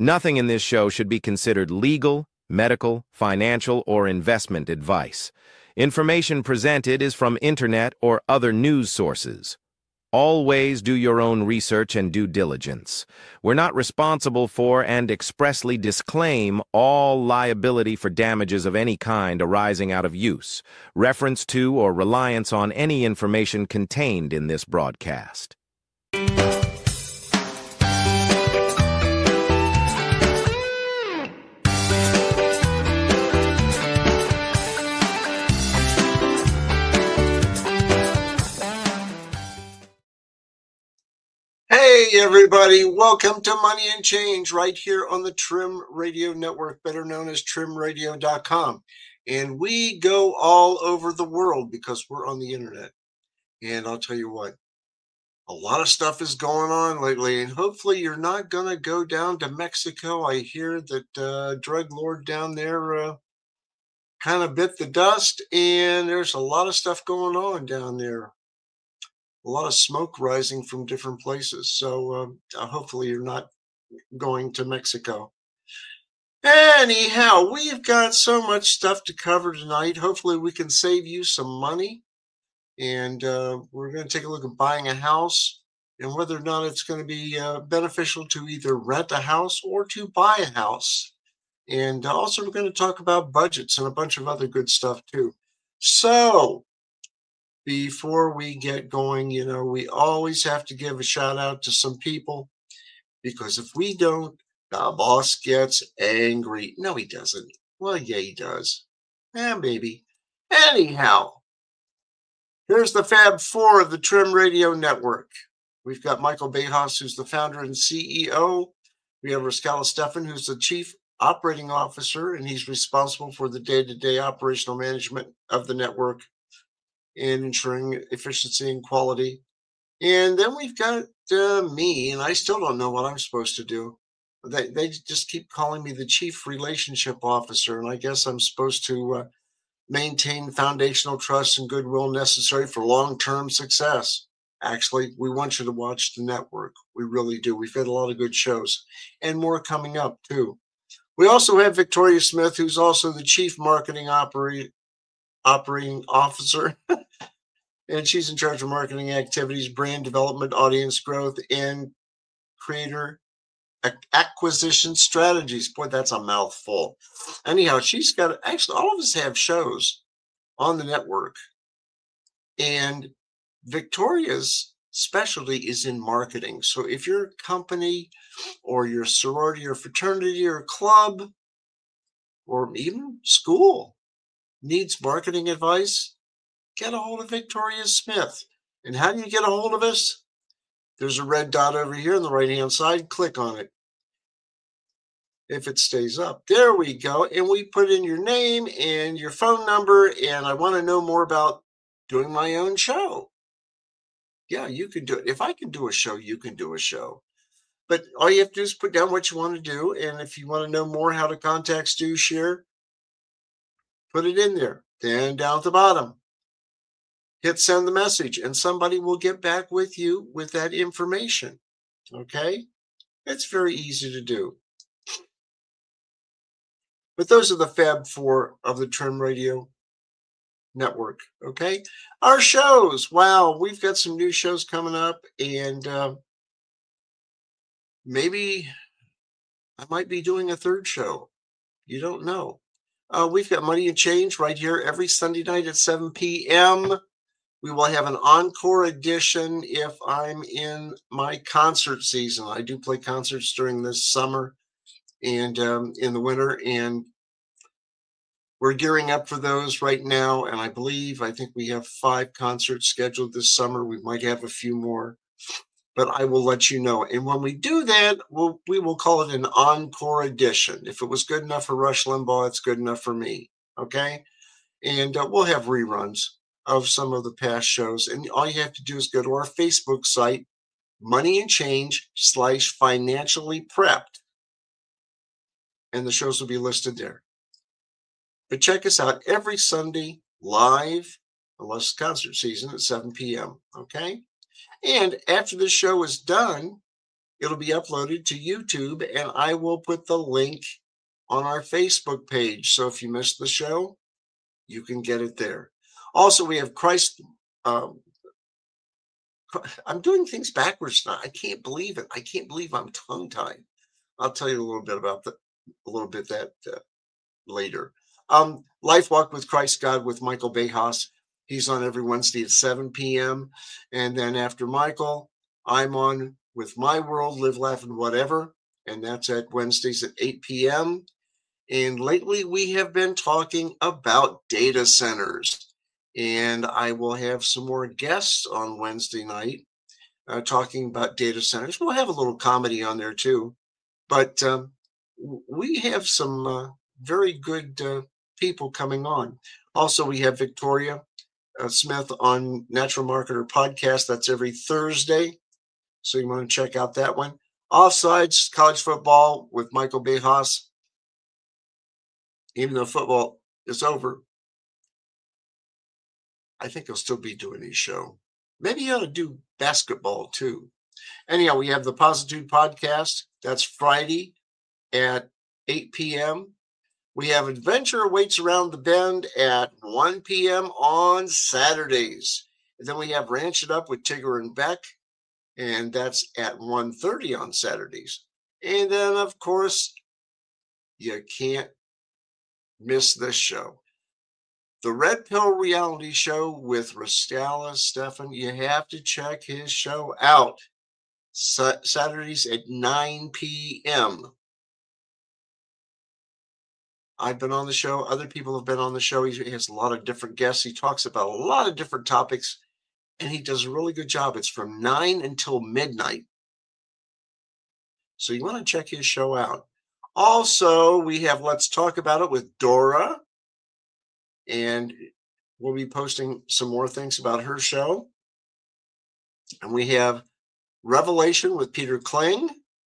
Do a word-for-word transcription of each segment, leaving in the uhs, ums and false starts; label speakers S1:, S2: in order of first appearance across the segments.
S1: Nothing in this show should be considered legal, medical, financial, or investment advice. Information presented is from internet or other news sources. Always do your own research and due diligence. We're not responsible for and expressly disclaim all liability for damages of any kind arising out of use, reference to, or reliance on any information contained in this broadcast.
S2: Hey everybody, welcome to Money and Change right here on the Trim Radio Network, better known as trim radio dot com. And we go all over the world because we're on the internet. And I'll tell you what, a lot of stuff is going on lately, and hopefully you're not going to go down to Mexico. I hear that uh, drug lord down there uh, kind of bit the dust, and there's a lot of stuff going on down there. A lot of smoke rising from different places. So um, uh, hopefully you're not going to Mexico. Anyhow, we've got so much stuff to cover tonight. Hopefully we can save you some money. And uh, we're going to take a look at buying a house and whether or not it's going to be uh, beneficial to either rent a house or to buy a house. And also we're going to talk about budgets and a bunch of other good stuff too. So before we get going, you know, we always have to give a shout out to some people, because if we don't, the boss gets angry. No, he doesn't. Well, yeah, he does. Yeah, maybe. Anyhow, here's the Fab Four of the Trim Radio Network. We've got Michael Bejas, who's the founder and C E O. We have Rascala Stefan, who's the Chief Operating Officer, and he's responsible for the day-to-day operational management of the network and ensuring efficiency and quality. And then we've got uh, me, and I still don't know what I'm supposed to do. They, they just keep calling me the Chief Relationship Officer, and I guess I'm supposed to uh, maintain foundational trust and goodwill necessary for long-term success. Actually, we want you to watch the network. We really do. We've got a lot of good shows and more coming up, too. We also have Victoria Smith, who's also the Chief Marketing Operator. Operating Officer, and she's in charge of marketing activities, brand development, audience growth, and creator acquisition strategies. Boy, that's a mouthful. Anyhow, she's got, actually, all of us have shows on the network, and Victoria's specialty is in marketing. So if your company or your sorority or fraternity or club or even school needs marketing advice, get a hold of Victoria Smith. And how do you get a hold of us? There's a red dot over here on the right-hand side. Click on it. If it stays up. There we go. And we put in your name and your phone number, and I want to know more about doing my own show. Yeah, you can do it. If I can do a show, you can do a show. But all you have to do is put down what you want to do, and if you want to know more how to contact Stu Shear, put it in there. Then down at the bottom, hit send the message, and somebody will get back with you with that information. Okay? It's very easy to do. But those are the Fab Four of the Trim Radio Network. Okay? Our shows. Wow, we've got some new shows coming up, and uh, maybe I might be doing a third show. You don't know. Uh, we've got Money and Change right here every Sunday night at seven p.m. We will have an encore edition if I'm in my concert season. I do play concerts during this summer and um, in the winter, and we're gearing up for those right now. And I believe, I think we have five concerts scheduled this summer. We might have a few more, but I will let you know. And when we do that, we'll, we will call it an encore edition. If it was good enough for Rush Limbaugh, it's good enough for me. Okay? And uh, we'll have reruns of some of the past shows. And all you have to do is go to our Facebook site, Money and Change slash Financially Prepped. And the shows will be listed there. But check us out every Sunday live, unless it's concert season, at seven p.m. Okay? And after this show is done, it'll be uploaded to YouTube, and I will put the link on our Facebook page. So if you missed the show, you can get it there. Also, we have Christ. Um, I'm doing things backwards now. I can't believe it. I can't believe I'm tongue-tied. I'll tell you a little bit about that, a little bit that uh, later. Um, Life Walk with Christ God with Michael Bejas. He's on every Wednesday at seven p.m. And then after Michael, I'm on with My World, Live, Laugh, and Whatever. And that's at Wednesdays at eight p.m. And lately we have been talking about data centers. And I will have some more guests on Wednesday night uh, talking about data centers. We'll have a little comedy on there too. But um, we have some uh, very good uh, people coming on. Also, we have Victoria uh, Smith on Natural Marketer Podcast. That's every Thursday. So you want to check out that one. Offsides, college football with Michael Bejas. Even though football is over, I think he'll still be doing his show. Maybe he ought to do basketball too. Anyhow, we have the Positude Podcast. That's Friday at eight p.m. We have Adventure Awaits Around the Bend at one p.m. on Saturdays. And then we have Ranch It Up with Tigger and Beck, and that's at one thirty on Saturdays. And then, of course, you can't miss this show. The Red Pill Reality Show with Rastala Stefan. You have to check his show out. Sa- Saturdays at nine p.m. I've been on the show. Other people have been on the show. He has a lot of different guests. He talks about a lot of different topics, and he does a really good job. It's from nine until midnight. So you want to check his show out. Also, we have Let's Talk About It with Dora, and we'll be posting some more things about her show. And we have Revelation with Peter Kling,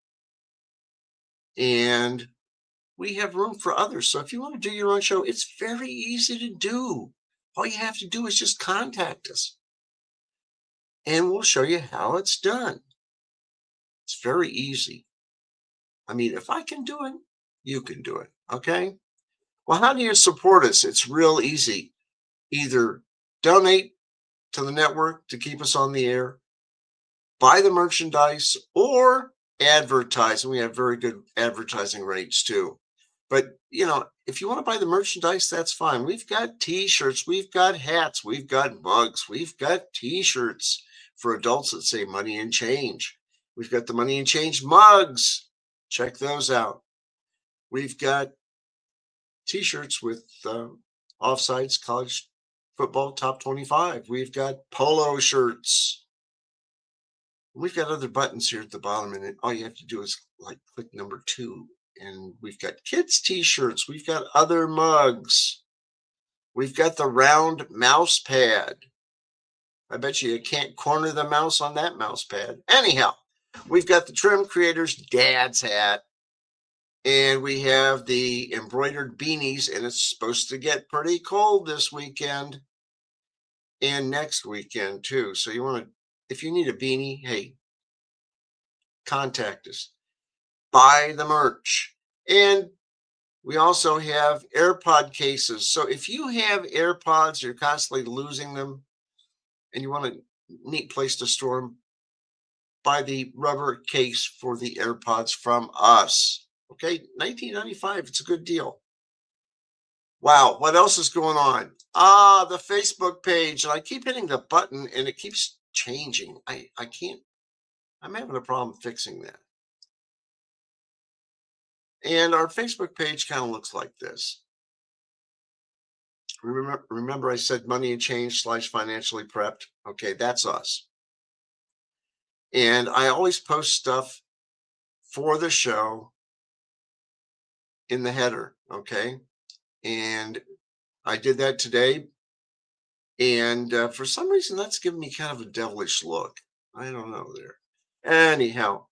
S2: and we have room for others. So if you want to do your own show, it's very easy to do. All you have to do is just contact us, and we'll show you how it's done. It's very easy. I mean, if I can do it, you can do it. Okay? Well, how do you support us? It's real easy. Either donate to the network to keep us on the air, buy the merchandise, or advertise. And we have very good advertising rates too. But, you know, if you want to buy the merchandise, that's fine. We've got T-shirts, we've got hats, we've got mugs, we've got T-shirts for adults that say Money and Change. We've got the Money and Change mugs. Check those out. We've got T-shirts with uh, Offsides College Football Top twenty-five. We've got polo shirts. We've got other buttons here at the bottom, and all you have to do is like click number two. And we've got kids T-shirts. We've got other mugs. We've got the round mouse pad. I bet you you can't corner the mouse on that mouse pad. Anyhow, we've got the Trim Creators Dad's hat. And we have the embroidered beanies, and it's supposed to get pretty cold this weekend and next weekend too. So you want to, if you need a beanie, hey, contact us. Buy the merch. And we also have AirPod cases. So if you have AirPods, you're constantly losing them, and you want a neat place to store them, buy the rubber case for the AirPods from us. Okay, nineteen ninety-five, it's a good deal. Wow, what else is going on? Ah, the Facebook page. And I keep hitting the button, and it keeps changing. I, I can't, I'm having a problem fixing that. And our Facebook page kind of looks like this. Remember, remember I said Money and Change slash financially prepped? Okay, that's us. And I always post stuff for the show in the header, okay? And I did that today. And uh, for some reason, that's giving me kind of a devilish look. I don't know there. Anyhow,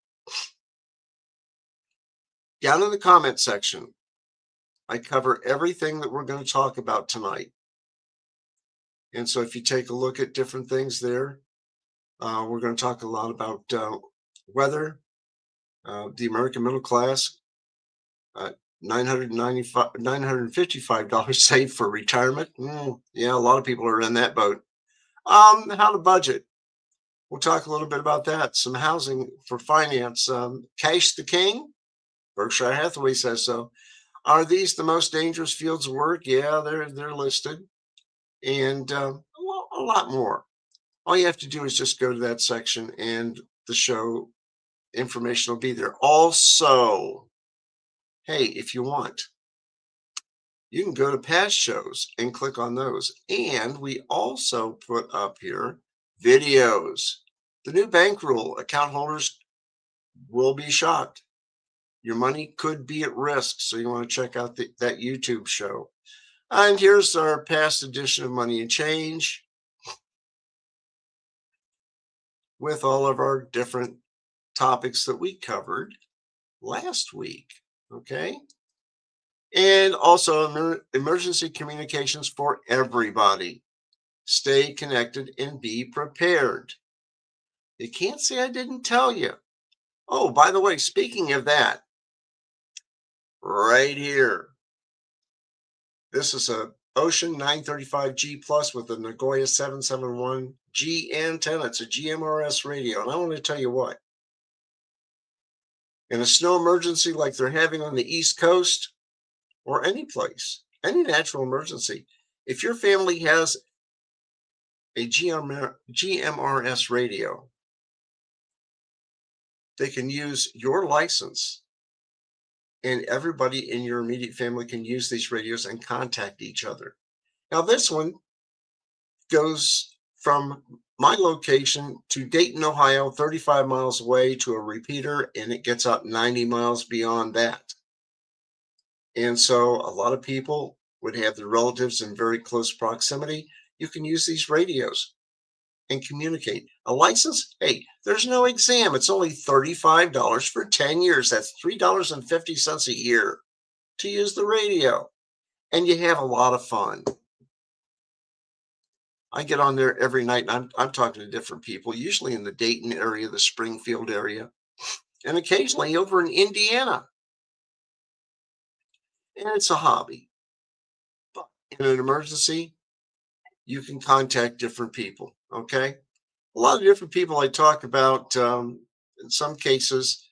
S2: down in the comment section, I cover everything that we're going to talk about tonight. And so if you take a look at different things there, uh, we're going to talk a lot about uh, weather. Uh, the American middle class, uh, nine hundred ninety-five, nine hundred fifty-five dollars saved for retirement. Mm, yeah, a lot of people are in that boat. Um, how to budget. We'll talk a little bit about that. Some housing for finance. Um, cash the king. Berkshire Hathaway says so. Are these the most dangerous fields of work? Yeah, they're they're listed, and uh, a, lot, a lot more. All you have to do is just go to that section, and the show information will be there. Also, hey, if you want, you can go to past shows and click on those. And we also put up here videos. The new bank rule: account holders will be shocked. Your money could be at risk, so you want to check out the, that YouTube show. And here's our past edition of Money and Change with all of our different topics that we covered last week. Okay. And also emer- emergency communications for everybody. Stay connected and be prepared. You can't say I didn't tell you. Oh, by the way, speaking of that, right here, this is a Ocean nine thirty-five G Plus with a Nagoya seven seventy-one G antenna. It's a G M R S radio. And I want to tell you what, in a snow emergency like they're having on the East Coast or any place, any natural emergency, if your family has a G M R S radio, they can use your license, and everybody in your immediate family can use these radios and contact each other. Now, this one goes from my location to Dayton, Ohio, thirty-five miles away, to a repeater, and it gets up ninety miles beyond that. And so a lot of people would have their relatives in very close proximity. You can use these radios and communicate. A license, hey, there's no exam. It's only thirty-five dollars for ten years. That's three dollars and fifty cents a year to use the radio. And you have a lot of fun. I get on there every night, and I'm, I'm talking to different people, usually in the Dayton area, the Springfield area, and occasionally over in Indiana. And it's a hobby. But in an emergency, you can contact different people, okay? A lot of different people I talk about, um, in some cases,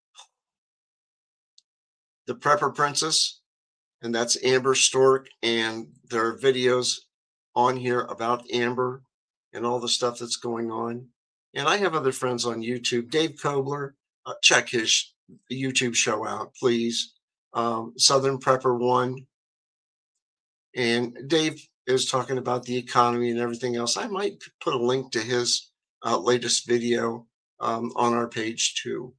S2: the Prepper Princess, and that's Amber Stork, and there are videos on here about Amber and all the stuff that's going on. And I have other friends on YouTube. Dave Kobler, uh, check his YouTube show out, please. Um, Southern Prepper One. And Dave is talking about the economy and everything else. I might put a link to his uh, latest video um, on our page too.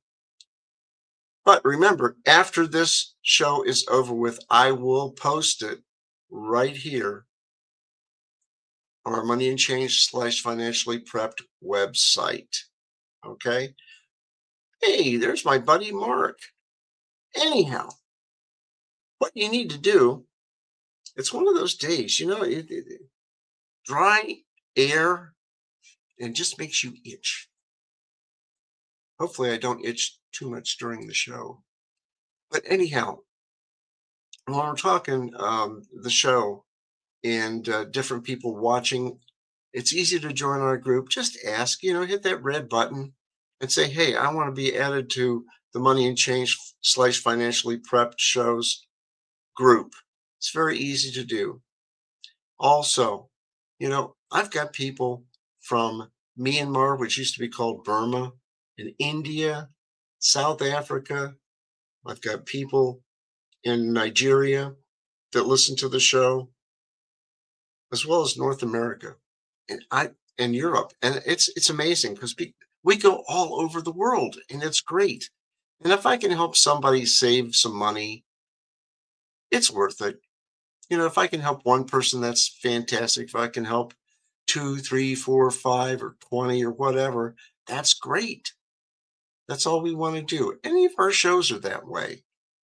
S2: But remember, after this show is over with, I will post it right here on our Money and Change slash financially prepped website. Okay. Hey, there's my buddy Mark. Anyhow, what you need to do, it's one of those days, you know, it, it, it, dry air, and just makes you itch. Hopefully, I don't itch too much during the show. But anyhow, when we're talking um, the show and uh, different people watching, it's easy to join our group. Just ask, you know, hit that red button and say, hey, I want to be added to the Money and Change slash financially prepped shows group. It's very easy to do. Also, you know, I've got people from Myanmar, which used to be called Burma, in India, South Africa. I've got people in Nigeria that listen to the show, as well as North America and I and Europe. And it's it's amazing because we go all over the world, and it's great. And if I can help somebody save some money, it's worth it. You know, if I can help one person, that's fantastic. If I can help two, three, four, five, or twenty, or whatever, that's great. That's all we want to do. Any of our shows are that way.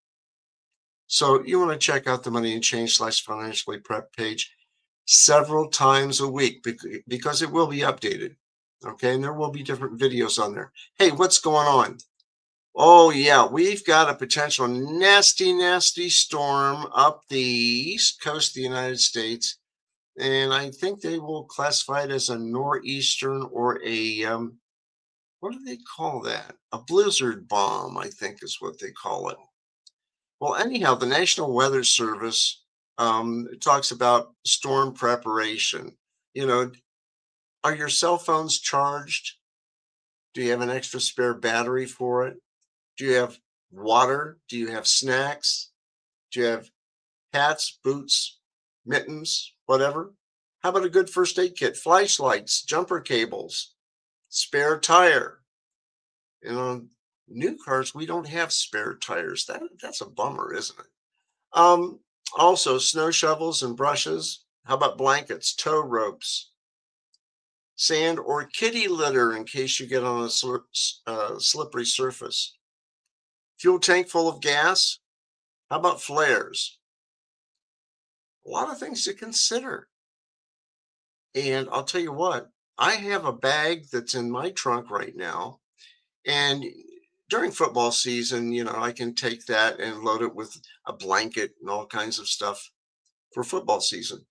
S2: So you want to check out the Money and Change slash financially prep page several times a week because it will be updated. Okay. And there will be different videos on there. Hey, what's going on? Oh, yeah, we've got a potential nasty, nasty storm up the east coast of the United States. And I think they will classify it as a nor'eastern or a, um, what do they call that? A blizzard bomb, I think is what they call it. Well, anyhow, the National Weather Service um, talks about storm preparation. You know, are your cell phones charged? Do you have an extra spare battery for it? Do you have water? Do you have snacks? Do you have hats, boots, mittens, whatever? How about a good first aid kit? Flashlights, jumper cables, spare tire. And on new cars, we don't have spare tires. That that's a bummer, isn't it? Um, Also snow shovels and brushes. How about blankets, tow ropes, sand or kitty litter in case you get on a slur- s- uh, slippery surface? Fuel tank full of gas. How about flares? A lot of things to consider. And I'll tell you what, I have a bag that's in my trunk right now. And during football season, you know, I can take that and load it with a blanket and all kinds of stuff for football season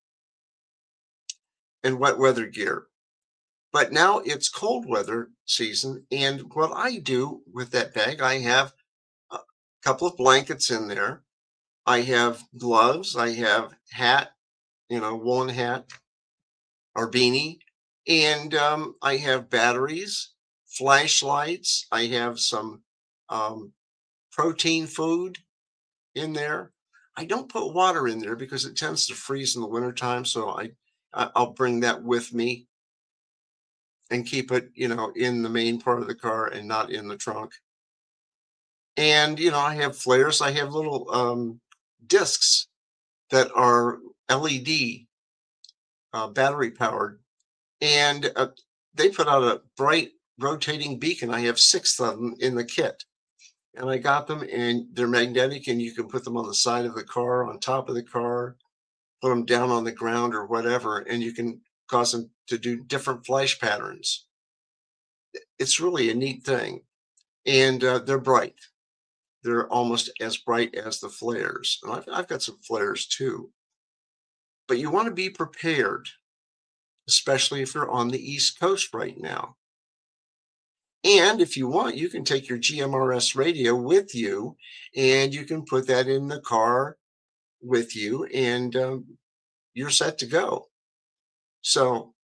S2: and wet weather gear. But now it's cold weather season. And what I do with that bag, I have a couple of blankets in there. I have gloves. I have hat, you know, woolen hat or beanie. And um, I have batteries, flashlights. I have some um, protein food in there. I don't put water in there because it tends to freeze in the wintertime. So I, I- I'll bring that with me and keep it, you know, in the main part of the car and not in the trunk. And, you know, I have flares. I have little um, discs that are L E D uh, battery powered. And uh, they put out a bright rotating beacon. I have six of them in the kit. And I got them and they're magnetic and you can put them on the side of the car, on top of the car, put them down on the ground or whatever, and you can cause them to do different flash patterns. It's really a neat thing. And uh, they're bright. They're almost as bright as the flares. And I've, I've got some flares too. But you want to be prepared, especially if you're on the East Coast right now. And if you want, you can take your G M R S radio with you and you can put that in the car with you and um, you're set to go. So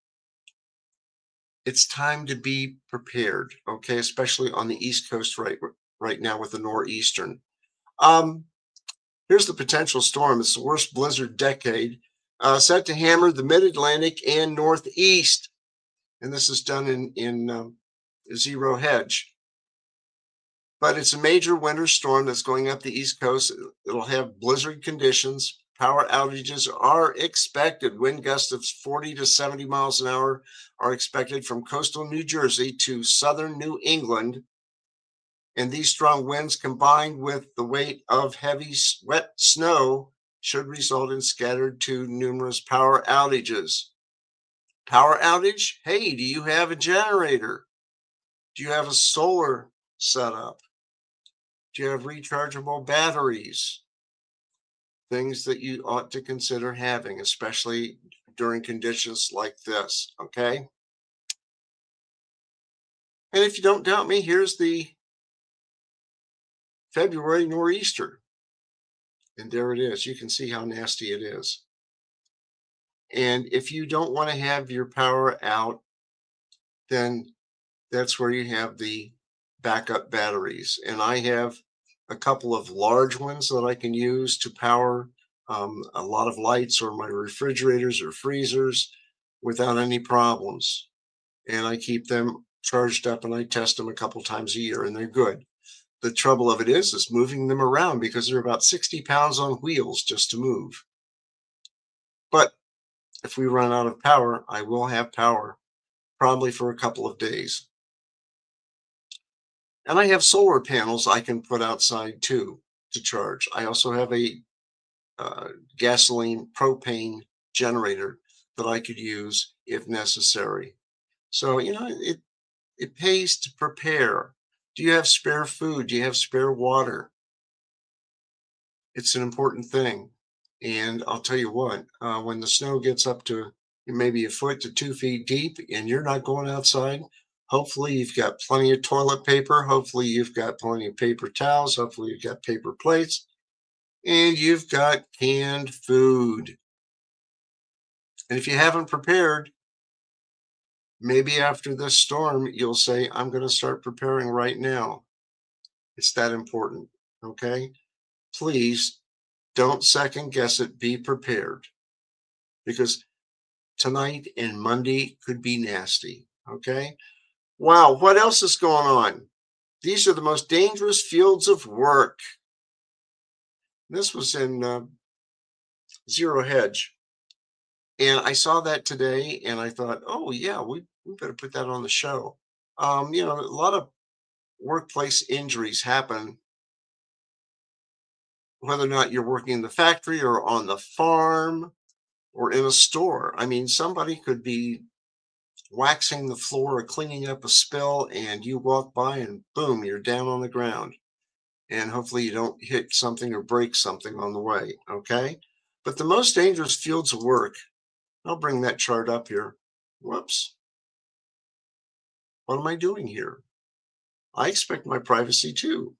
S2: it's time to be prepared, okay? Especially on the East Coast right right now with the nor'eastern. Um, Here's the potential storm. It's the worst blizzard decade, uh, set to hammer the Mid-Atlantic and Northeast, and this is done in in um, zero hedge. But it's a major winter storm that's going up the East Coast. It'll have blizzard conditions. Power outages are expected. Wind gusts of forty to seventy miles an hour are expected from coastal New Jersey to southern New England. And these strong winds combined with the weight of heavy wet snow should result in scattered to numerous power outages. Power outage? Hey, do you have a generator? Do you have a solar setup? Do you have rechargeable batteries? Things that you ought to consider having, especially during conditions like this. Okay. And if you don't doubt me, here's the February nor'easter. And there it is. You can see how nasty it is. And if you don't want to have your power out, then that's where you have the backup batteries. And I have a couple of large ones that I can use to power um, a lot of lights or my refrigerators or freezers without any problems. And I keep them charged up and I test them a couple times a year and they're good. The trouble of it is, is moving them around because they're about sixty pounds on wheels just to move. But if we run out of power, I will have power probably for a couple of days. And I have solar panels I can put outside too to charge. I also have a uh, gasoline propane generator that I could use if necessary. So, you know, it, it pays to prepare. Do you have spare food? Do you have spare water? It's an important thing. And I'll tell you what, uh, when the snow gets up to maybe a foot to two feet deep and you're not going outside, hopefully you've got plenty of toilet paper. Hopefully you've got plenty of paper towels. Hopefully you've got paper plates. And you've got canned food. And if you haven't prepared, maybe after this storm, you'll say, I'm going to start preparing right now. It's that important, okay? Please don't second guess it. Be prepared, because tonight and Monday could be nasty, okay? Wow, what else is going on? These are the most dangerous fields of work. This was in uh, Zero Hedge. And I saw that today and I thought, oh, yeah, we, we better put that on the show. Um, you know, a lot of workplace injuries happen, whether or not you're working in the factory or on the farm or in a store. I mean, somebody could be waxing the floor or cleaning up a spill, and you walk by and boom, you're down on the ground. And hopefully you don't hit something or break something on the way, okay? But the most dangerous fields of work, I'll bring that chart up here. Whoops. What am I doing here? I expect my privacy too.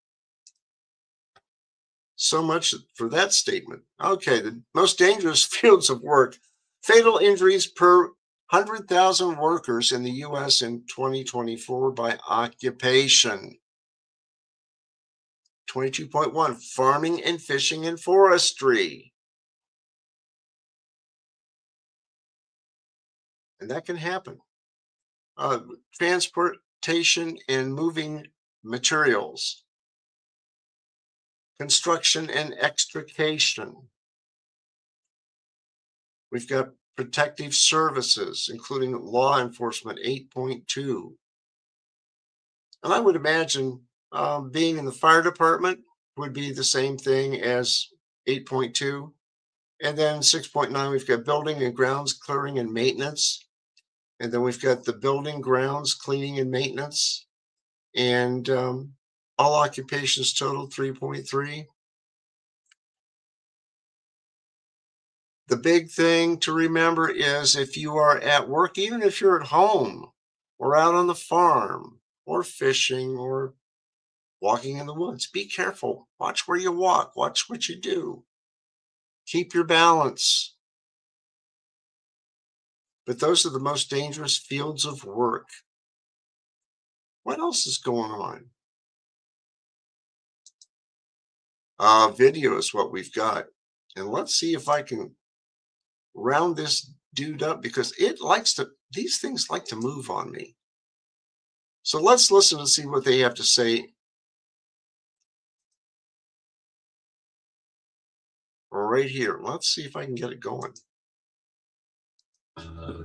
S2: So much for that statement. Okay, the most dangerous fields of work. Fatal injuries per one hundred thousand workers in the U S in twenty twenty-four by occupation. twenty-two point one, farming and fishing and forestry. And that can happen. Uh, transportation and moving materials. Construction and extrication. We've got protective services, including law enforcement, eight point two. And I would imagine um, being in the fire department would be the same thing as eight point two. And then six point nine, we've got building and grounds clearing and maintenance. And then we've got the building, grounds, cleaning and maintenance. And um, all occupations total three point three. The big thing to remember is if you are at work, even if you're at home or out on the farm or fishing or walking in the woods, be careful. Watch where you walk. Watch what you do. Keep your balance. But those are the most dangerous fields of work. What else is going on? Uh, video is what we've got. And let's see if I can round this dude up, because it likes to, these things like to move on me. So let's listen and see what they have to say. Right here. Let's see if I can get it going.
S3: A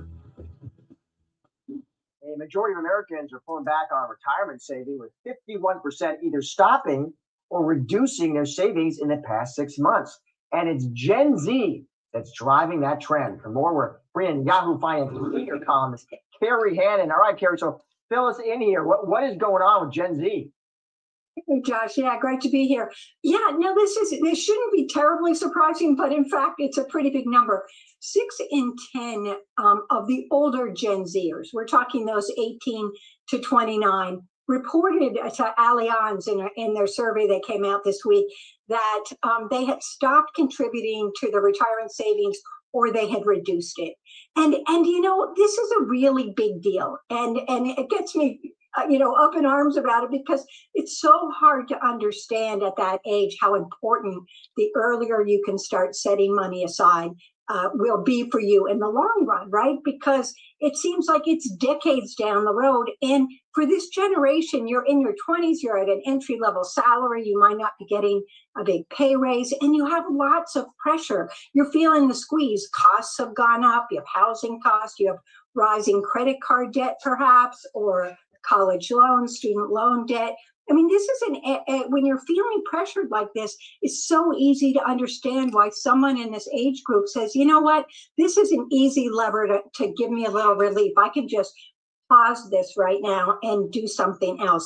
S3: majority of Americans are pulling back on retirement saving, with fifty-one percent either stopping or reducing their savings in the past six months. And it's Gen Z that's driving that trend. For more, we're bringing Yahoo Finance senior columnist Carrie Hannon. All right, Carrie, so fill us in here. What, what is going on with Gen Z?
S4: Hey, Josh. Yeah, great to be here. Yeah, no, this is this shouldn't be terribly surprising, but in fact, it's a pretty big number. Six in ten um, of the older Gen Zers, we're talking those eighteen to twenty-nine, reported to Allianz in, in their survey that came out this week that um, they had stopped contributing to the retirement savings, or they had reduced it. And and you know, this is a really big deal, and and it gets me uh, you know up in arms about it, because it's so hard to understand at that age how important the earlier you can start setting money aside uh, will be for you in the long run, right? Because it seems like it's decades down the road. And for this generation, you're in your twenties, you're at an entry level salary, you might not be getting a big pay raise, and you have lots of pressure. You're feeling the squeeze. Costs have gone up, you have housing costs, you have rising credit card debt perhaps, or college loans, student loan debt. I mean, this is an, a, a, when you're feeling pressured like this, it's so easy to understand why someone in this age group says, you know what, this is an easy lever to, to give me a little relief. I can just pause this right now and do something else.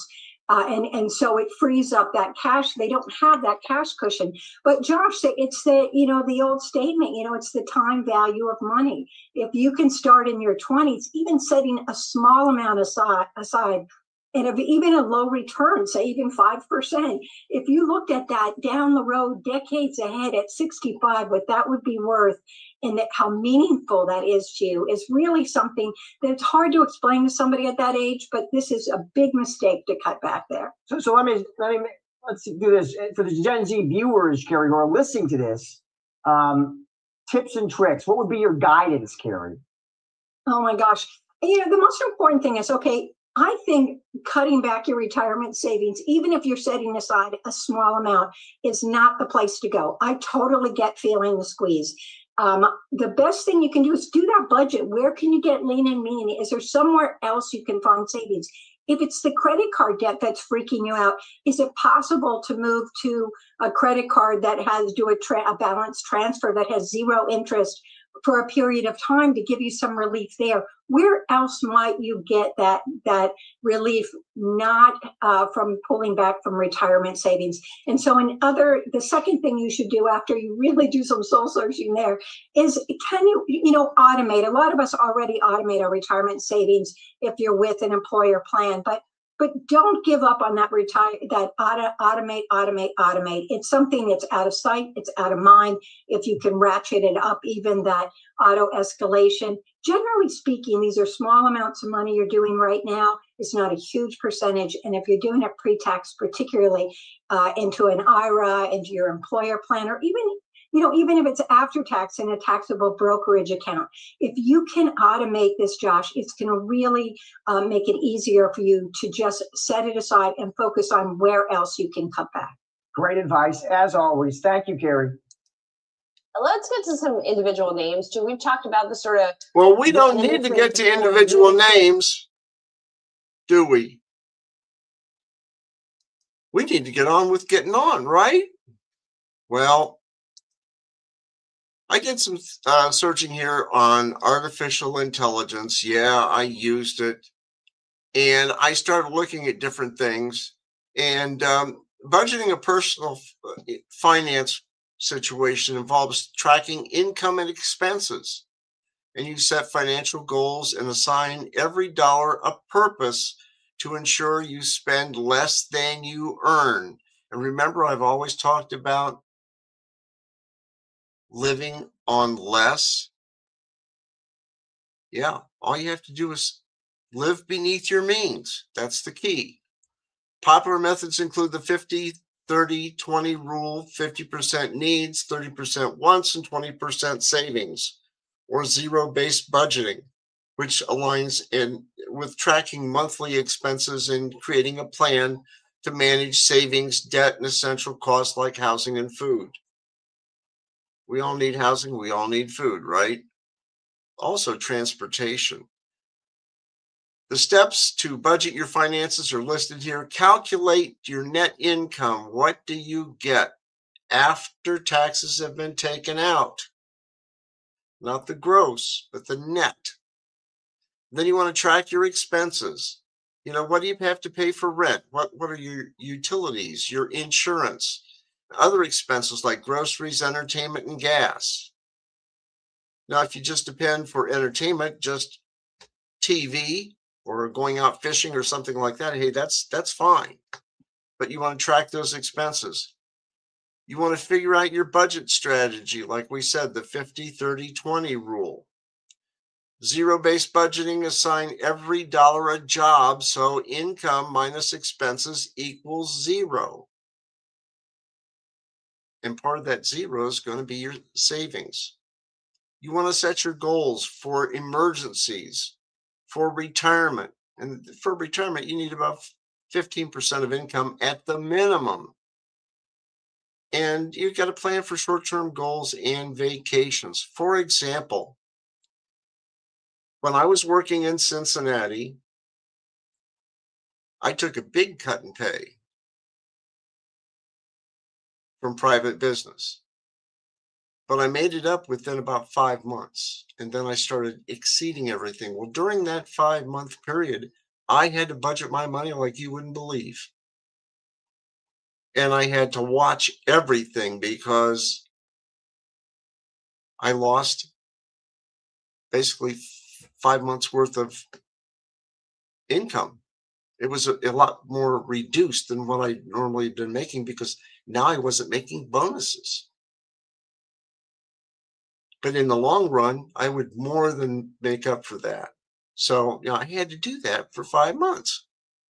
S4: Uh, and, and so it frees up that cash. They don't have that cash cushion. But Josh, it's the, you know, the old statement, you know, it's the time value of money. If you can start in your twenties, even setting a small amount aside, aside and if even a low return, say even five percent, if you looked at that down the road, decades ahead at sixty-five, what that would be worth and that how meaningful that is to you is really something that's hard to explain to somebody at that age, but this is a big mistake to cut back there.
S3: So, so let me, let me, let's do this for the Gen Z viewers, Carrie, who are listening to this. Um, tips and tricks. What would be your guidance, Carrie?
S4: Oh my gosh. You know, the most important thing is, okay, I think cutting back your retirement savings, even if you're setting aside a small amount, is not the place to go. I totally get feeling the squeeze. Um, the best thing you can do is do that budget. Where can you get lean and mean? Is there somewhere else you can find savings? If it's the credit card debt that's freaking you out, is it possible to move to a credit card that has do a, tra- a balance transfer that has zero interest for a period of time to give you some relief there? Where else might you get that that relief, not uh, from pulling back from retirement savings? And so in other, the second thing you should do after you really do some soul searching there is, can you, you know, automate? A lot of us already automate our retirement savings if you're with an employer plan, but But don't give up on that retire that auto, automate, automate, automate. It's something that's out of sight, it's out of mind. If you can ratchet it up, even that auto escalation. Generally speaking, these are small amounts of money you're doing right now. It's not a huge percentage. And if you're doing it pre-tax, particularly uh, into an I R A, into your employer plan, or even you know, even if it's after tax in a taxable brokerage account, if you can automate this, Josh, it's going to really uh, make it easier for you to just set it aside and focus on where else you can cut back.
S3: Great advice, as always. Thank you, Carrie.
S5: Let's get to some individual names too. We've talked about the sort of.
S2: Well, we don't need to get to individual names, do we? We need to get on with getting on, right? Well, I did some uh, searching here on artificial intelligence. Yeah, I used it. And I started looking at different things. And um, budgeting a personal finance situation involves tracking income and expenses. And you set financial goals and assign every dollar a purpose to ensure you spend less than you earn. And remember, I've always talked about living on less. Yeah, all you have to do is live beneath your means. That's the key. Popular methods include the fifty thirty twenty rule: fifty percent needs, thirty percent wants, and twenty percent savings, or zero-based budgeting, which aligns in with tracking monthly expenses and creating a plan to manage savings, debt, and essential costs like housing and food. We all need housing. We all need food, right? Also, transportation. The steps to budget your finances are listed here. Calculate your net income. What do you get after taxes have been taken out? Not the gross, but the net. Then you want to track your expenses. You know, what do you have to pay for rent? What, what are your utilities, your insurance? Other expenses like groceries, entertainment, and gas. Now, if you just depend for entertainment, just T V or going out fishing or something like that, hey, that's that's fine. But you want to track those expenses. You want to figure out your budget strategy, like we said, the fifty thirty twenty rule. Zero-based budgeting: assign every dollar a job, so income minus expenses equals zero. And part of that zero is going to be your savings. You want to set your goals for emergencies, for retirement. And for retirement, you need about fifteen percent of income at the minimum. And you've got to plan for short-term goals and vacations. For example, when I was working in Cincinnati, I took a big cut in pay from private business. But I made it up within about five months. And then I started exceeding everything. Well, during that five month period, I had to budget my money like you wouldn't believe. and I had to watch everything because I lost basically five months worth of income. It was a, a lot more reduced than what I normally had been making because now I wasn't making bonuses. But in the long run, I would more than make up for that. So, you know, I had to do that for five months.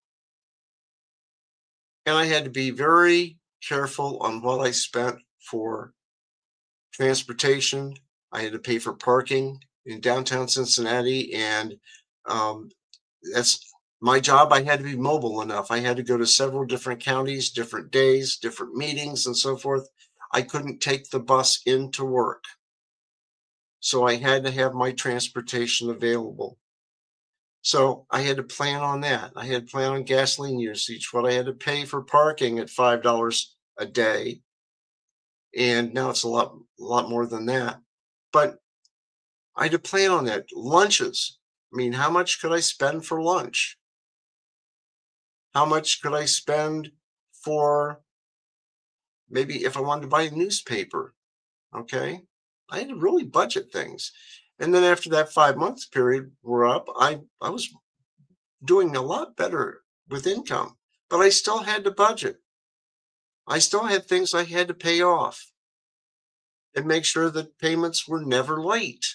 S2: And I had to be very careful on what I spent for transportation. I had to pay for parking in downtown Cincinnati. And um, that's my job. I had to be mobile enough. I had to go to several different counties, different days, different meetings, and so forth. I couldn't take the bus into work. So I had to have my transportation available. So I had to plan on that. I had to plan on gasoline usage, what I had to pay for parking at five dollars a day. And now it's a lot, a lot more than that. But I had to plan on that. Lunches. I mean, how much could I spend for lunch? How much could I spend for maybe if I wanted to buy a newspaper? Okay. I had to really budget things. And then after that five months period were up, I, I was doing a lot better with income, but I still had to budget. I still had things I had to pay off and make sure that payments were never late.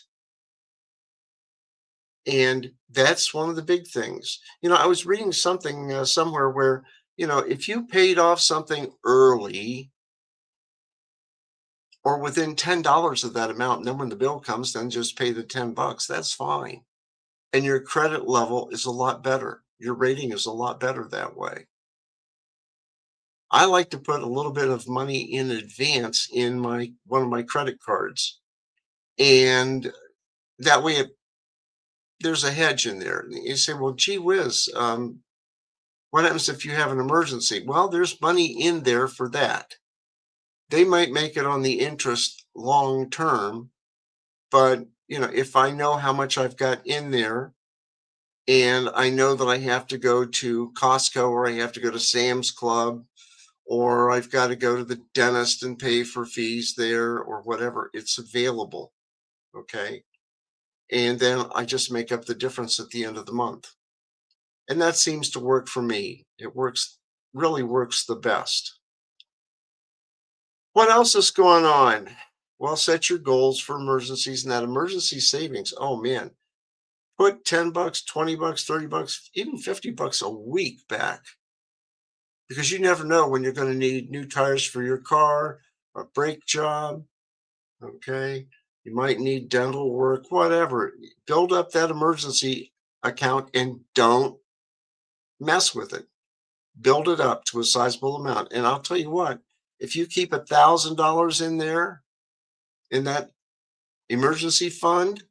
S2: And that's one of the big things. You know, I was reading something uh, somewhere where, you know, if you paid off something early or within ten dollars of that amount, and then when the bill comes, then just pay the ten bucks, that's fine. And your credit level is a lot better. Your rating is a lot better that way. I like to put a little bit of money in advance in my one of my credit cards. And that way it, there's a hedge in there. You say, well, gee whiz, um, what happens if you have an emergency? Well, there's money in there for that. They might make it on the interest long term, but you know, if I know how much I've got in there, and I know that I have to go to Costco or I have to go to Sam's Club, or I've got to go to the dentist and pay for fees there or whatever, it's available. Okay. And then I just make up the difference at the end of the month. And that seems to work for me. It works, really works the best. What else is going on? Well, set your goals for emergencies and that emergency savings. Oh man, put ten bucks, twenty bucks, thirty bucks, even fifty bucks a week back. Because you never know when you're going to need new tires for your car, a brake job. Okay. You might need dental work, whatever. Build up that emergency account and don't mess with it. Build it up to a sizable amount. And I'll tell you what, if you keep a thousand dollars in there in that emergency fund,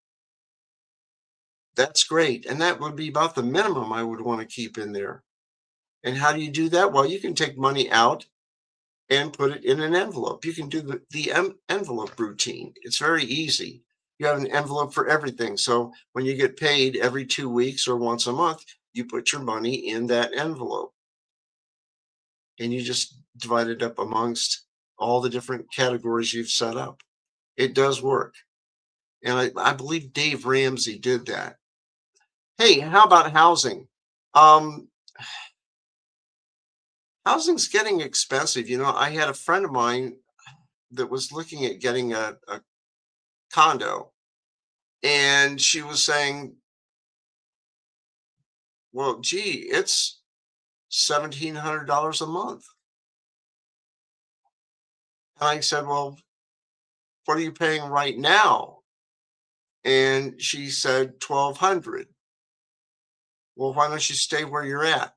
S2: that's great. And that would be about the minimum I would want to keep in there. And how do you do that? Well, you can take money out and put it in an envelope. You can do the, the em- envelope routine. It's very easy. You have an envelope for everything. So when you get paid every two weeks or once a month, you put your money in that envelope. And you just divide it up amongst all the different categories you've set up. It does work. And I, I believe Dave Ramsey did that. Hey, how about housing? Um, housing's getting expensive. You know, I had a friend of mine that was looking at getting a, a condo, and she was saying, well, gee, it's seventeen hundred dollars a month. And I said, well, what are you paying right now? And she said twelve hundred. Well, why don't you stay where you're at?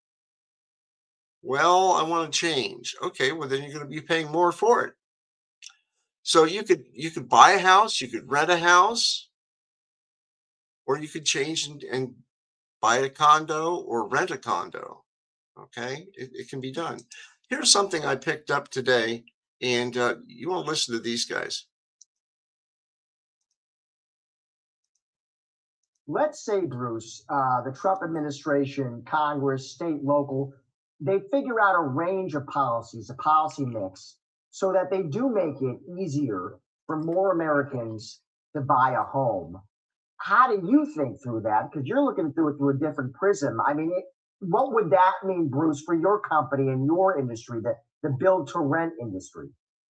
S2: Well, I want to change. Okay, well then you're going to be paying more for it. So you could you could buy a house, you could rent a house, or you could change and, and buy a condo or rent a condo. Okay, it, it can be done. Here's something I picked up today, and uh, you want to listen to these guys.
S3: Let's say, Bruce, uh, the Trump administration, Congress, state, local, they figure out a range of policies, a policy mix, so that they do make it easier for more Americans to buy a home. How do you think through that? Because you're looking through it through a different prism. I mean, it, what would that mean, Bruce, for your company and your industry, the, the build to rent industry?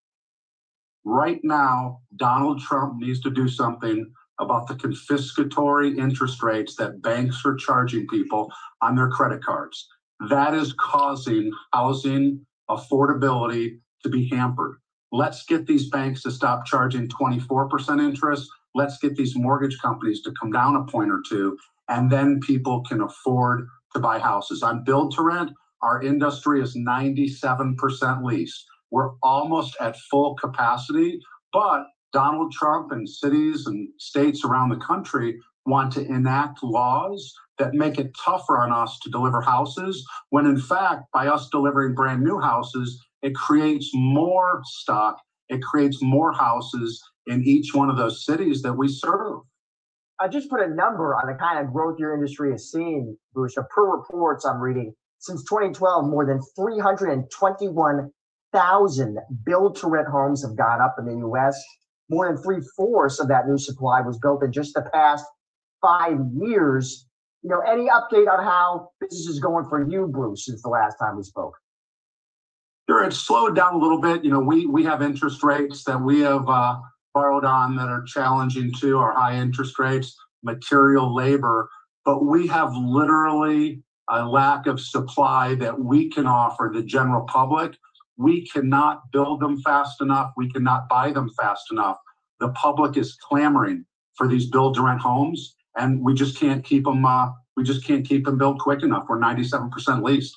S6: Right now, Donald Trump needs to do something about the confiscatory interest rates that banks are charging people on their credit cards. That is causing housing affordability to be hampered. Let's get these banks to stop charging twenty-four percent interest. Let's get these mortgage companies to come down a point or two, and then people can afford to buy houses. On build to rent, our industry is ninety-seven percent leased. We're almost at full capacity, but Donald Trump and cities and states around the country want to enact laws that make it tougher on us to deliver houses, when in fact, by us delivering brand new houses, it creates more stock, it creates more houses in each one of those cities that we serve.
S3: I just put a number on the kind of growth your industry has seen, Bruce. Per reports I'm reading, since twenty twelve, more than three hundred twenty-one thousand build-to-rent homes have gone up in the U S. More than three-fourths of that new supply was built in just the past five years. You know, any update on how business is going for you, Bruce, since the last time we spoke?
S6: Sure, it's slowed down a little bit. You know, we we have interest rates that we have uh, borrowed on that are challenging too, our high interest rates, material, labor, but we have literally a lack of supply that we can offer the general public. We cannot build them fast enough. We cannot buy them fast enough. The public is clamoring for these build-to-rent homes, and we just can't keep them. Uh, we just can't keep them built quick enough. We're ninety-seven percent leased.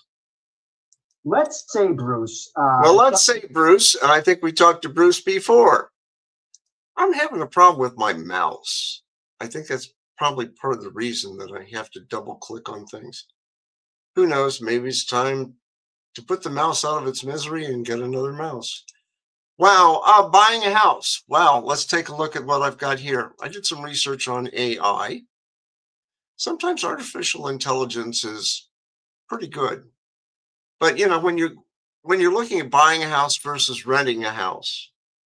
S3: Let's say, Bruce. Uh,
S2: well, let's say, Bruce, and I think we talked to Bruce before. I'm having a problem with my mouse. I think that's probably part of the reason that I have to double click on things. Who knows? Maybe it's time to put the mouse out of its misery and get another mouse. Wow, uh, buying a house. Wow, let's take a look at what I've got here. I did some research on A I. Sometimes artificial intelligence is pretty good. But, you know, when you're, when you're looking at buying a house versus renting a house,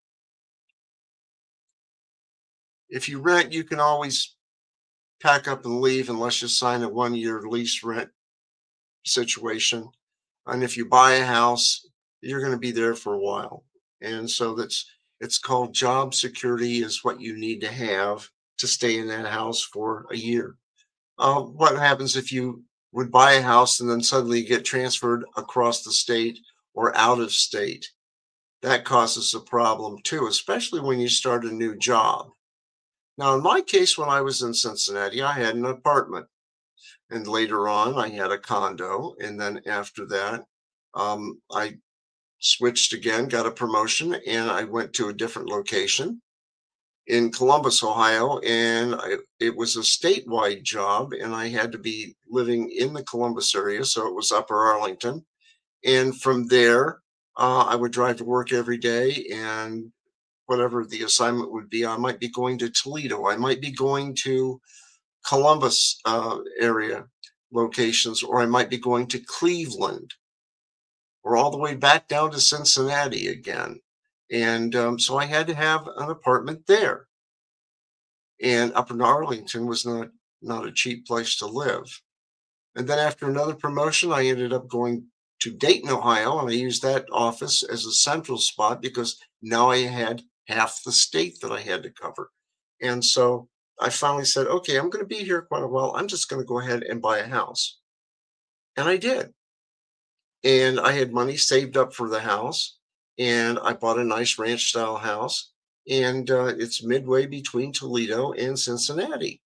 S2: if you rent, you can always pack up and leave unless you sign a one-year lease rent situation. And if you buy a house, you're going to be there for a while. And so that's, it's called job security is what you need to have to stay in that house for a year. Uh, what happens if you would buy a house and then suddenly get transferred across the state or out of state? That causes a problem too, especially when you start a new job. Now, in my case, when I was in Cincinnati, I had an apartment. And later on, I had a condo. And then after that, um, I switched again, got a promotion, and I went to a different location in Columbus, Ohio. And I, it was a statewide job, and I had to be living in the Columbus area. So it was Upper Arlington. And from there, uh, I would drive to work every day, and whatever the assignment would be, I might be going to Toledo. I might be going to Columbus uh, area locations, or I might be going to Cleveland, or all the way back down to Cincinnati again. And um, so I had to have an apartment there. And Upper Arlington was not, not a cheap place to live. And then after another promotion, I ended up going to Dayton, Ohio, and I used that office as a central spot because now I had half the state that I had to cover. And so I finally said, okay, I'm going to be here quite a while. I'm just going to go ahead and buy a house. And I did. And I had money saved up for the house. And I bought a nice ranch style house. And uh, it's midway between Toledo and Cincinnati.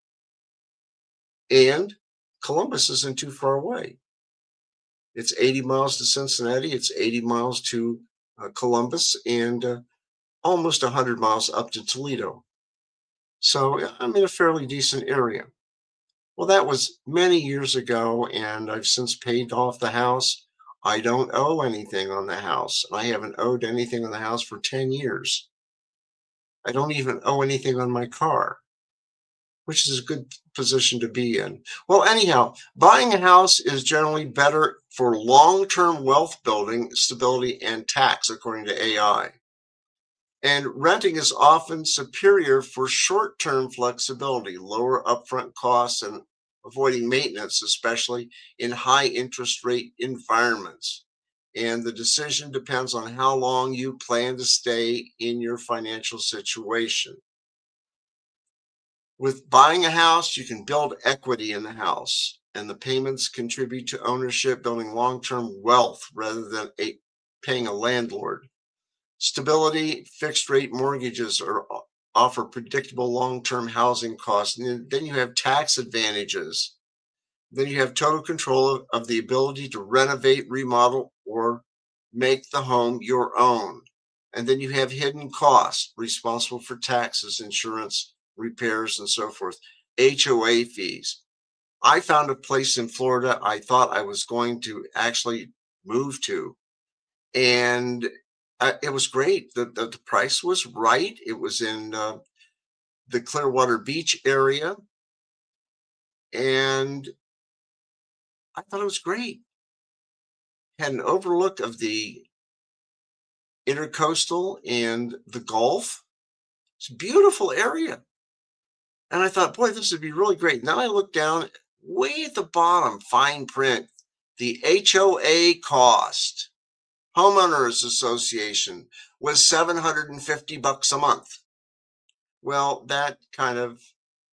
S2: And Columbus isn't too far away. It's eighty miles to Cincinnati. It's eighty miles to uh, Columbus, and uh, almost one hundred miles up to Toledo. So I'm in a fairly decent area. Well, that was many years ago, and I've since paid off the house. I don't owe anything on the house. I haven't owed anything on the house for ten years. I don't even owe anything on my car. which is a good position to be in. Well, anyhow, buying a house is generally better for long-term wealth building, stability, and tax, according to A I. And renting is often superior for short-term flexibility, lower upfront costs, and avoiding maintenance, especially in high interest rate environments. And the decision depends on how long you plan to stay in your financial situation. With buying a house, you can build equity in the house, and the payments contribute to ownership, building long-term wealth rather than a, paying a landlord. Stability, fixed rate mortgages are, offer predictable long-term housing costs. And then you have tax advantages. Then you have total control of, of the ability to renovate, remodel, or make the home your own. And then you have hidden costs responsible for taxes, insurance, repairs, and so forth. H O A fees. I found a place in Florida I thought I was going to actually move to. And uh, it was great. The, the, the price was right. It was in uh, the Clearwater Beach area. And I thought it was great. Had an overlook of the Intercoastal and the Gulf. It's a beautiful area. And I thought, boy, this would be really great. And then I looked down way at the bottom, fine print, the H O A cost, Homeowners Association, was seven hundred fifty bucks a month. Well, that kind of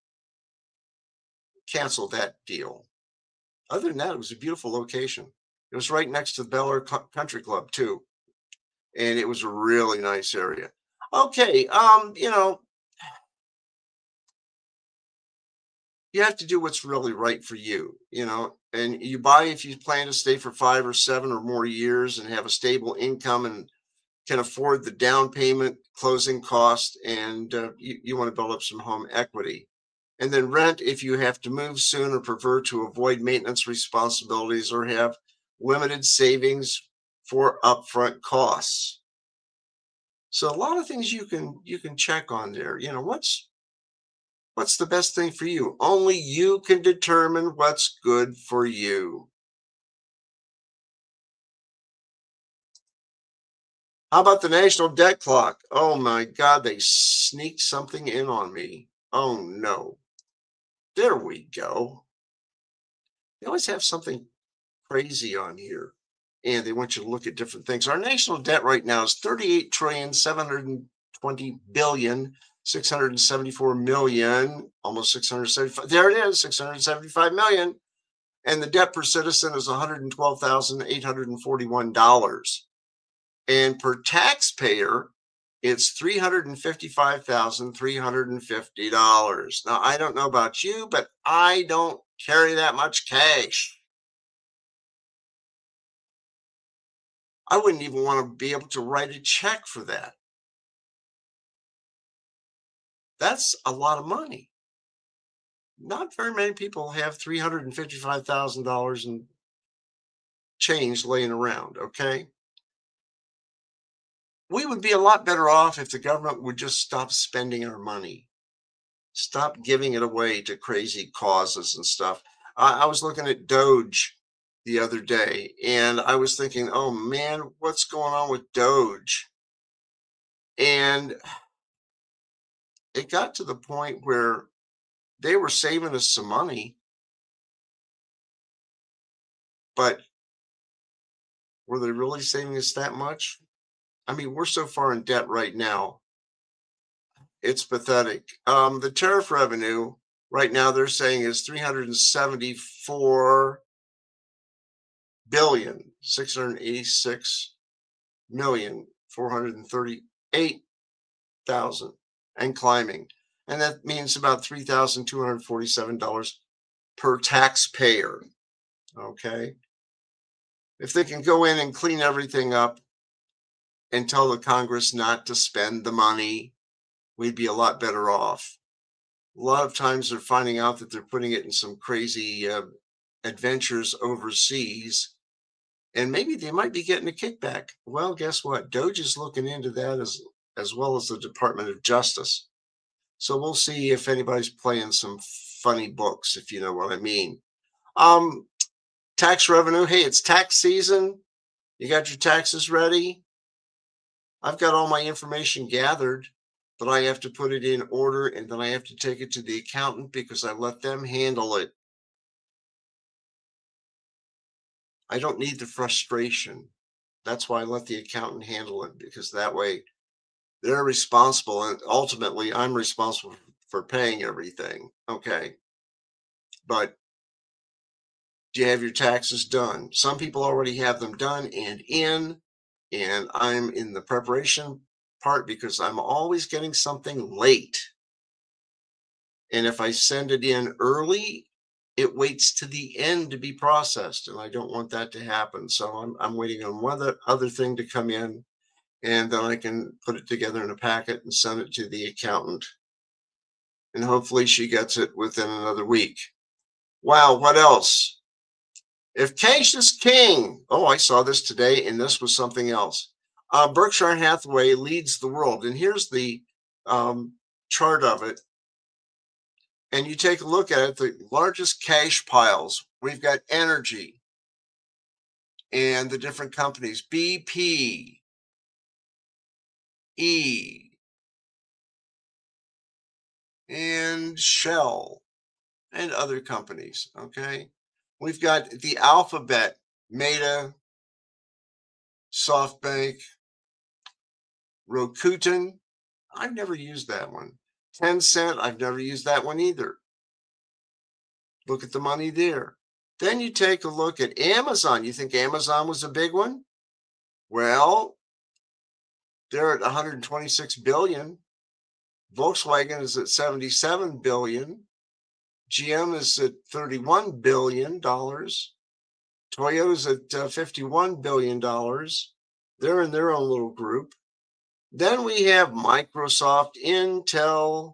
S2: canceled that deal. Other than that, it was a beautiful location. It was right next to the Bel Air Country Club, too. And it was a really nice area. Okay, um, you know, you have to do what's really right for you, you know, and you buy if you plan to stay for five or seven or more years and have a stable income and can afford the down payment, closing cost, and uh, you, you want to build up some home equity. And then rent if you have to move soon or prefer to avoid maintenance responsibilities or have limited savings for upfront costs. So a lot of things you can you can check on there. You know, what's what's the best thing for you? Only you can determine what's good for you. How about the national debt clock? Oh my God, they sneaked something in on me. Oh no. There we go. They always have something crazy on here, and they want you to look at different things. Our national debt right now is thirty-eight trillion, seven hundred twenty billion, six hundred seventy-four million, almost six hundred seventy-five. There it is, six hundred seventy-five million. And the debt per citizen is one hundred twelve thousand eight hundred forty-one dollars. And per taxpayer, it's three hundred fifty-five thousand three hundred fifty dollars. Now, I don't know about you, but I don't carry that much cash. I wouldn't even want to be able to write a check for that. That's a lot of money. Not very many people have three hundred fifty-five thousand dollars in change laying around, okay? We would be a lot better off if the government would just stop spending our money. Stop giving it away to crazy causes and stuff. I, I was looking at Doge the other day, and I was thinking, oh man, what's going on with Doge? And it got to the point where they were saving us some money, but were they really saving us that much? I mean, we're so far in debt right now. It's pathetic. Um, the tariff revenue right now, they're saying is three hundred seventy-four billion, six hundred eighty-six million, four hundred thirty-eight thousand and climbing. And that means about three thousand two hundred forty-seven dollars per taxpayer. Okay. If they can go in and clean everything up and tell the Congress not to spend the money, we'd be a lot better off. A lot of times they're finding out that they're putting it in some crazy uh, adventures overseas, and maybe they might be getting a kickback. Well, guess what? Doge is looking into that as, as well as the Department of Justice. So we'll see if anybody's playing some funny books, if you know what I mean. Um, tax revenue. Hey, it's tax season. You got your taxes ready? I've got all my information gathered, but I have to put it in order, and then I have to take it to the accountant because I let them handle it. I don't need the frustration. That's why I let the accountant handle it, because that way they're responsible, and ultimately I'm responsible for paying everything. Okay. But do you have your taxes done? Some people already have them done and in, and I'm in the preparation part because I'm always getting something late. And if I send it in early, it waits to the end to be processed, and I don't want that to happen. So I'm, I'm waiting on one other, other thing to come in, and then I can put it together in a packet and send it to the accountant. And hopefully she gets it within another week. Wow, what else? If cash is king. Oh, I saw this today, and this was something else. Uh, Berkshire Hathaway leads the world. And here's the um, chart of it. And you take a look at it, the largest cash piles. We've got energy and the different companies. B P, E, and Shell, and other companies, okay? We've got the Alphabet, Meta, SoftBank, Rakuten. I've never used that one. Tencent, I've never used that one either. Look at the money there. Then you take a look at Amazon. You think Amazon was a big one? Well, they're at one hundred twenty-six billion. Volkswagen is at seventy-seven billion. G M is at thirty-one billion dollars. Toyota's at uh, fifty-one billion dollars. They're in their own little group. Then we have Microsoft, Intel,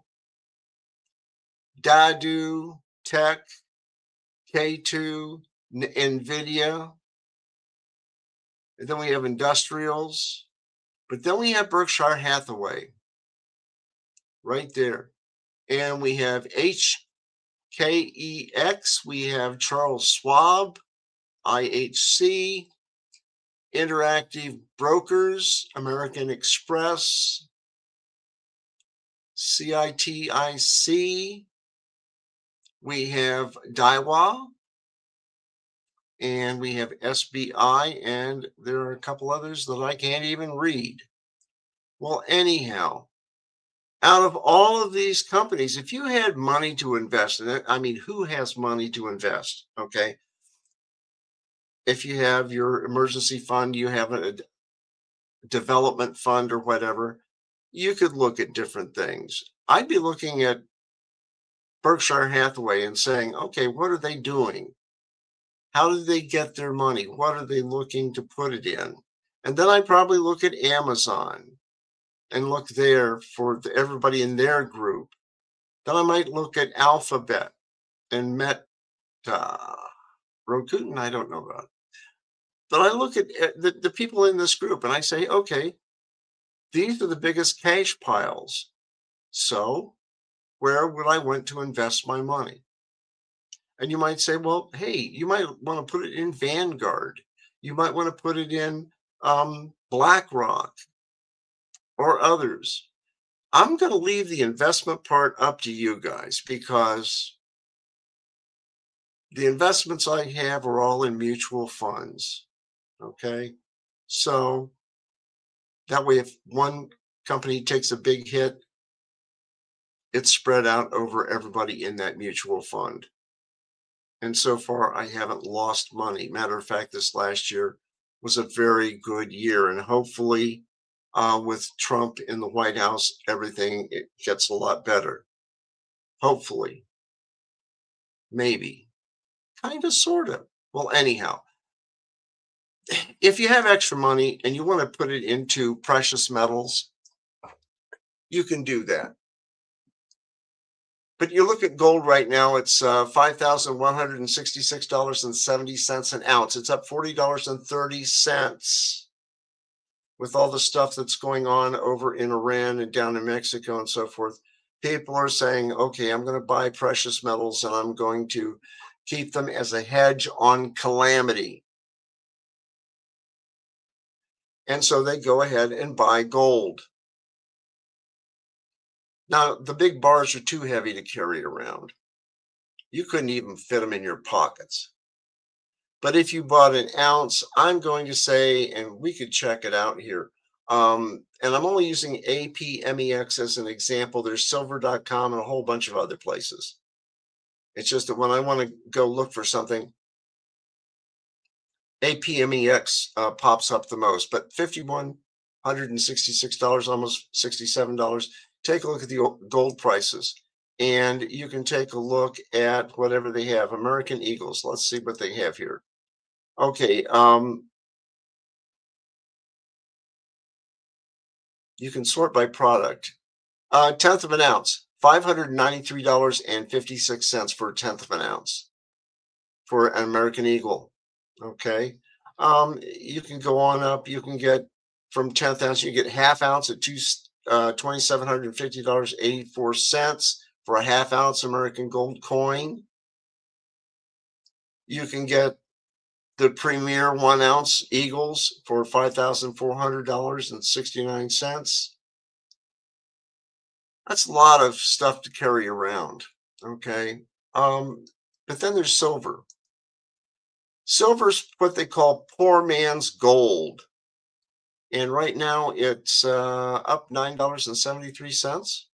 S2: Dadu, Tech, K two, NVIDIA. And then we have industrials. But then we have Berkshire Hathaway right there. And we have H K E X. We have Charles Schwab, I H C, Interactive Brokers, American Express, C I T I C. We have Daiwa, and we have S B I, and there are a couple others that I can't even read. Well, anyhow, out of all of these companies, if you had money to invest in it, I mean, who has money to invest? Okay. If you have your emergency fund, you have a development fund or whatever, you could look at different things. I'd be looking at Berkshire Hathaway and saying, okay, what are they doing? How did they get their money? What are they looking to put it in? And then I'd probably look at Amazon and look there for the, everybody in their group. Then I might look at Alphabet and Meta. Rakuten, I don't know about. But I look at the, the people in this group and I say, okay, these are the biggest cash piles. So where would I want to invest my money? And you might say, well, hey, you might want to put it in Vanguard. You might want to put it in um, BlackRock or others. I'm going to leave the investment part up to you guys because the investments I have are all in mutual funds. Okay. So that way, if one company takes a big hit, it's spread out over everybody in that mutual fund. And so far, I haven't lost money. Matter of fact, this last year was a very good year. And hopefully, uh, with Trump in the White House, everything it gets a lot better. Hopefully. Maybe. Kind of, sort of. Well, anyhow, if you have extra money and you want to put it into precious metals, you can do that. But you look at gold right now, it's uh, five thousand one hundred sixty-six dollars and seventy cents an ounce. It's up forty dollars and thirty cents with all the stuff that's going on over in Iran and down in Mexico and so forth. People are saying, okay, I'm going to buy precious metals and I'm going to keep them as a hedge on calamity. And so they go ahead and buy gold. Now, the big bars are too heavy to carry around. You couldn't even fit them in your pockets. But if you bought an ounce, I'm going to say, and we could check it out here. Um, and I'm only using A P M E X as an example. There's silver dot com and a whole bunch of other places. It's just that when I want to go look for something, A P M E X uh, pops up the most. But five thousand one hundred sixty-six dollars, almost sixty-seven dollars. Take a look at the gold prices. And you can take a look at whatever they have. American Eagles. Let's see what they have here. Okay. Um, you can sort by product. Uh, tenth of an ounce, five hundred ninety-three dollars and fifty-six cents for a tenth of an ounce for an American Eagle. Okay. Um, you can go on up. You can get from tenth ounce, you get half ounce at two, uh, two thousand seven hundred fifty dollars and eighty-four cents for a half ounce American gold coin. You can get the premier one ounce Eagles for five thousand four hundred dollars and sixty-nine cents. That's a lot of stuff to carry around. Okay. Um, but then there's silver. Silver's what they call poor man's gold. And right now it's uh, up nine dollars and seventy-three cents.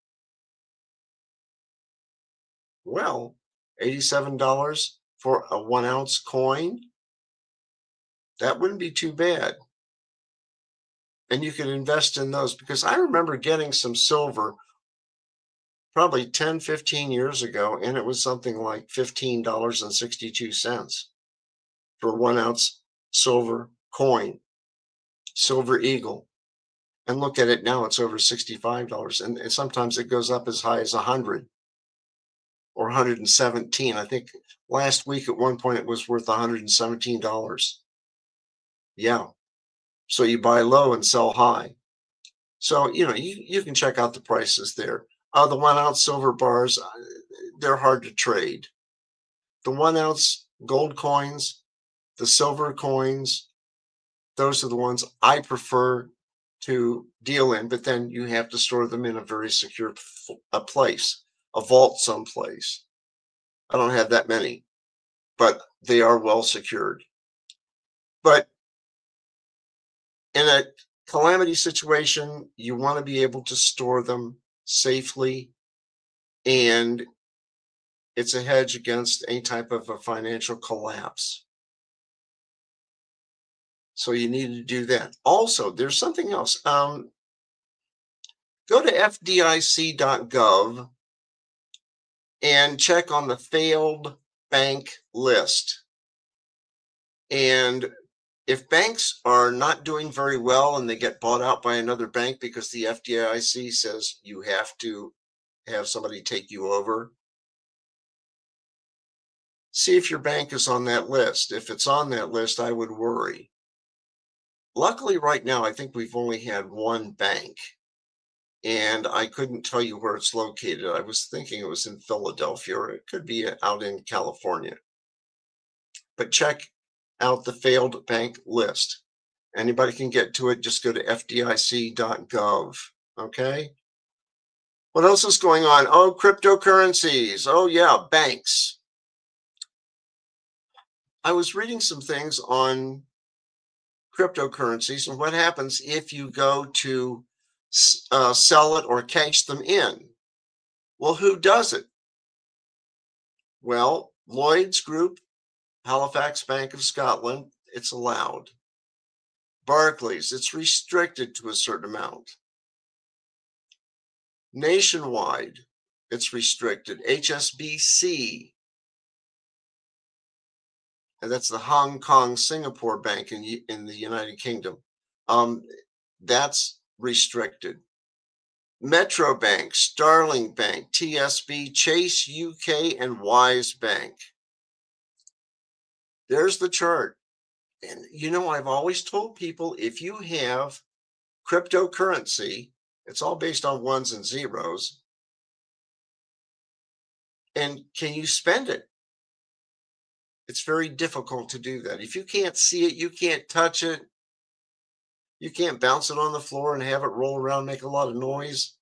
S2: Well, eighty-seven dollars for a one ounce coin. That wouldn't be too bad. And you could invest in those because I remember getting some silver probably ten, fifteen years ago, and it was something like fifteen dollars and sixty-two cents for one ounce silver coin, silver eagle. And look at it now, it's over sixty-five dollars. And, and sometimes it goes up as high as one hundred or one hundred seventeen. I think last week at one point it was worth one hundred seventeen dollars. Yeah. So you buy low and sell high. So, you know, you, you can check out the prices there. Uh, the one ounce silver bars, uh, they're hard to trade. The one ounce gold coins, the silver coins, those are the ones I prefer to deal in, but then you have to store them in a very secure a place, a vault someplace. I don't have that many, but they are well secured. But in a calamity situation, you want to be able to store them safely, and it's a hedge against any type of a financial collapse. So you need to do that. Also, there's something else. Um, go to F D I C dot gov and check on the failed bank list. And if banks are not doing very well and they get bought out by another bank because the F D I C says you have to have somebody take you over, see if your bank is on that list. If it's on that list, I would worry. Luckily, right now, I think we've only had one bank, and I couldn't tell you where it's located. I was thinking it was in Philadelphia, or it could be out in California. But check out the failed bank list. Anybody can get to it. Just go to F D I C dot gov. Okay. What else is going on? Oh, cryptocurrencies. Oh, yeah, banks. I was reading some things on cryptocurrencies and what happens if you go to uh, sell it or cash them in. Well, who does it? Well, Lloyd's Group, Halifax Bank of Scotland, it's allowed. Barclays, it's restricted to a certain amount. Nationwide, it's restricted. H S B C, and that's the Hong Kong Singapore Bank in, in the United Kingdom. Um, that's restricted. Metro Bank, Starling Bank, T S B, Chase U K, and Wise Bank. There's the chart. And, you know, I've always told people if you have cryptocurrency, it's all based on ones and zeros. And can you spend it? It's very difficult to do that. If you can't see it, you can't touch it, you can't bounce it on the floor and have it roll around, make a lot of noise,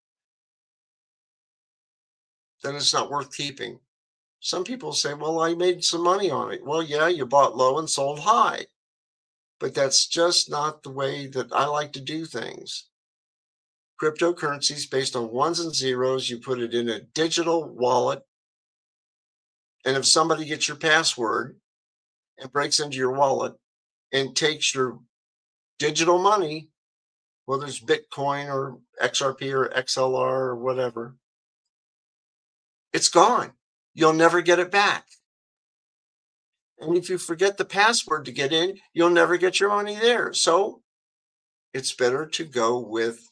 S2: then it's not worth keeping. Some people say, well, I made some money on it. Well, yeah, you bought low and sold high, but that's just not the way that I like to do things. Cryptocurrencies based on ones and zeros, you put it in a digital wallet. And if somebody gets your password and breaks into your wallet and takes your digital money, whether it's Bitcoin or X R P or X L R or whatever, it's gone. You'll never get it back. And if you forget the password to get in, you'll never get your money there. So it's better to go with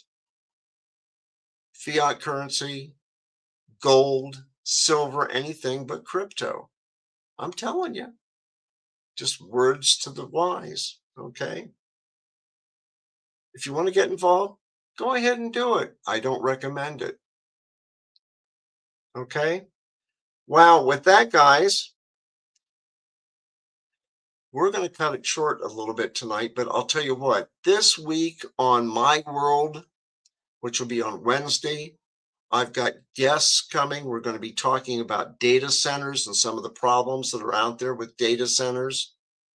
S2: fiat currency, gold, silver, anything but crypto. I'm telling you, just words to the wise, okay? If you want to get involved, go ahead and do it. I don't recommend it. Okay? Wow, with that, guys, we're going to cut it short a little bit tonight, but I'll tell you what, this week on My World, which will be on Wednesday, I've got guests coming. We're going to be talking about data centers and some of the problems that are out there with data centers.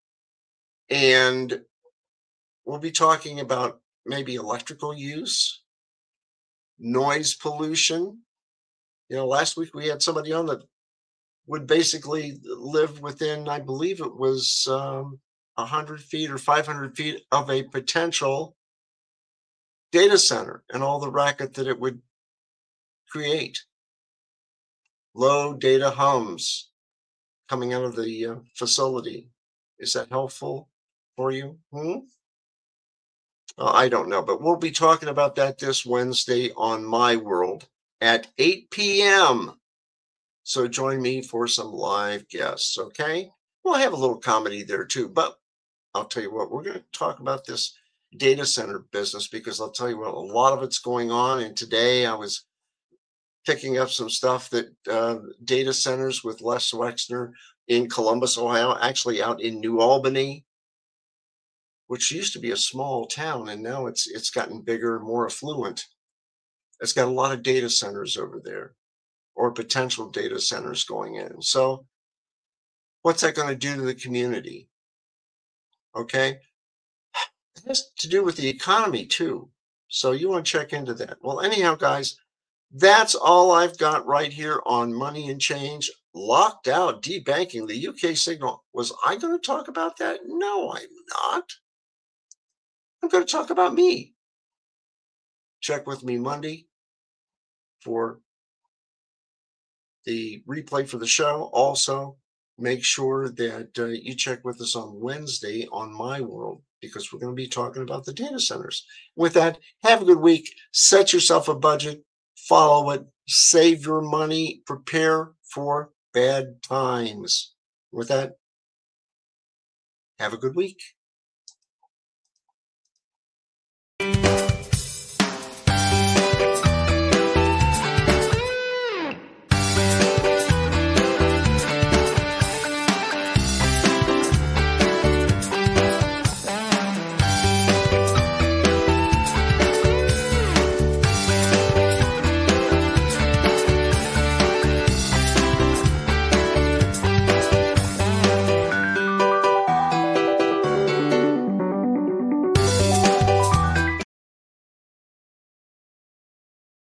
S2: And we'll be talking about maybe electrical use, noise pollution. You know, last week we had somebody on that would basically live within, I believe it was um, one hundred feet or five hundred feet of a potential data center and all the racket that it would create. Low data hums coming out of the uh, facility. Is that helpful for you? Hmm? Uh, I don't know, but we'll be talking about that this Wednesday on My World at eight p.m. So join me for some live guests, okay? We'll have a little comedy there too, but I'll tell you what, we're going to talk about this data center business because I'll tell you what, a lot of it's going on. And today I was picking up some stuff that uh, data centers with Les Wexner in Columbus, Ohio, actually out in New Albany, which used to be a small town, and now it's it's gotten bigger, more affluent. It's got a lot of data centers over there, or potential data centers going in. So what's that going to do to the community? Okay. It has to do with the economy too. So you want to check into that. Well, anyhow, guys, that's all I've got right here on Money and Change. Locked out, debanking the U K signal. Was I going to talk about that? No, I'm not. I'm going to talk about me. Check with me Monday for the replay for the show. Also, make sure that uh, you check with us on Wednesday on My World, because we're going to be talking about the data centers. With that, have a good week. Set yourself a budget. Follow it. Save your money. Prepare for bad times. With that, have a good week.